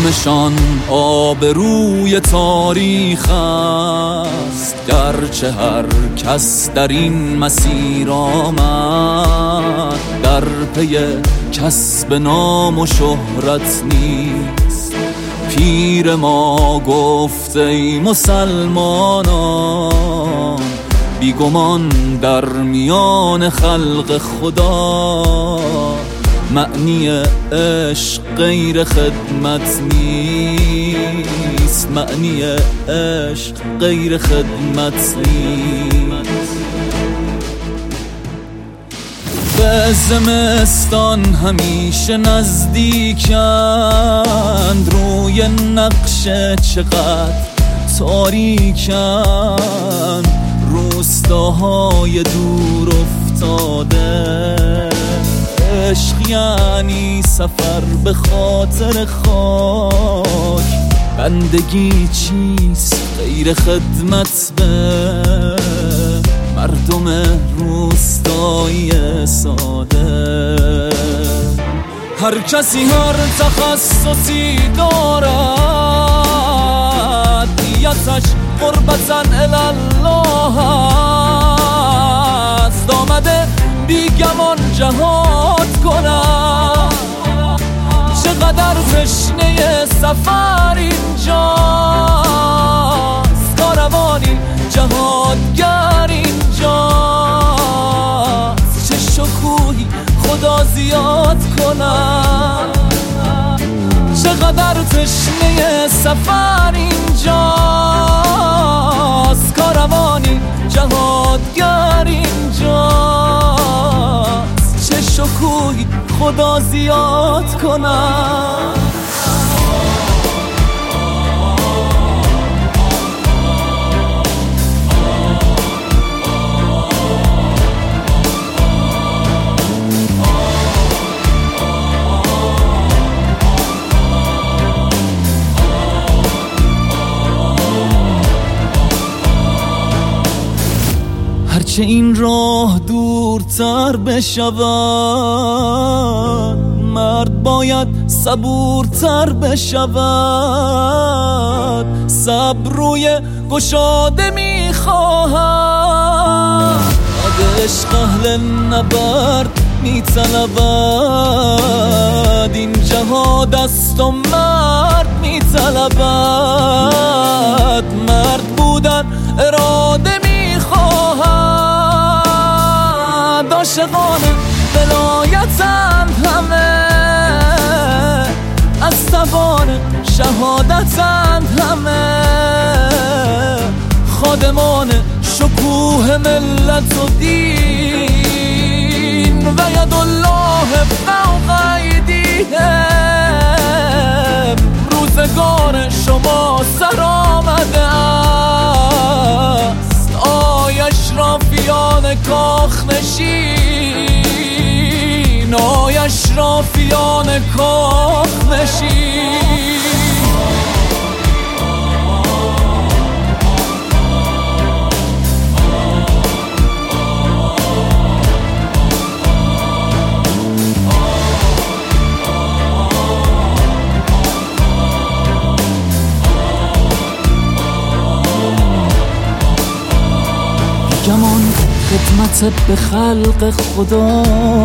نامشان آبروی تاریخ است، گرچه هر کس در این مسیر آمد در پی کسب نام و شهرت نیست. پیر ما گفت ای مسلمانان، بیگمان در میان خلق خدا معنی عشق غیر خدمت نیست، معنی عشق غیر خدمت نیست. به زمستان همیشه نزدیکند، روی نقشه چقدر تاریکند، روستاهای دور افتاده. عشق یعنی سفر به خاطر خاک، بندگی چیست غیر خدمت به مردم روستایی ساده. هر کسی هر تخصصی دارد، نیتش قربتاً الالله است. آمده بیگمان جهاد کنم، چقدر تشنه سفر اینجاست. کاروانی جهادگر اینجاست، چه شکوهی خدا زیاد کنم. چقدر تشنه سفر اینجاست، کاروانی جهادگر اینجاست، چه شکوهی خدا زیاد کنم. هرچه این راه دورتر بشود، مرد باید صبورتر بشود. صبر روی گشاده میخواهد، عشق اهل نبرد میطلبد. این جهاد است و مرد میطلبد، مرد بودن اراده میخواهد. عاشقان ولایتند همه، از توان شهادتند همه. خادمان شکوه ملت و دین، و ید الله فوق ایدیهم. روزگار شما سر آمده است، آی اشرافیان کاخ نشین، آی اشرافیان کاخ نشین. گمان خدمت به خلق خدا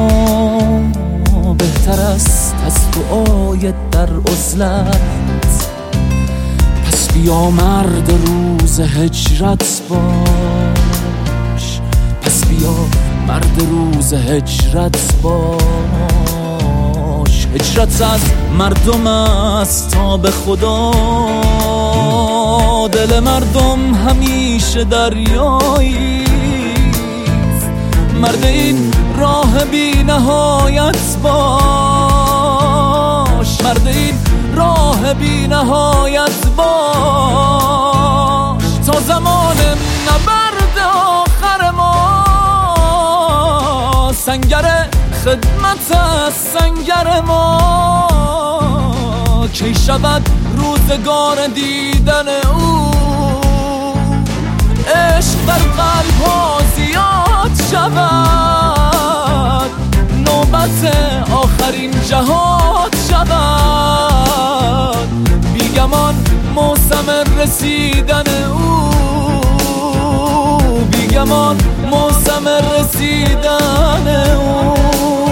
بهتر است از دعای در عزلت. پس بیا مرد روز هجرت باش، پس بیا مرد روز هجرت باش. هجرت از مردم است تا به خدا، دل مردم همیشه دریایی. مرد این راه بی نهایت باش، مرد این راه بی نهایت باش. تا زمان نبرد آخر ما، سنگر خدمت است سنگر ما. کی شود روزگار دیدن او، عشق در قلب ها زیاد شود. نوبت آخرین جهاد شود، بیگمان موسم رسیدن او، بیگمان موسم رسیدن او.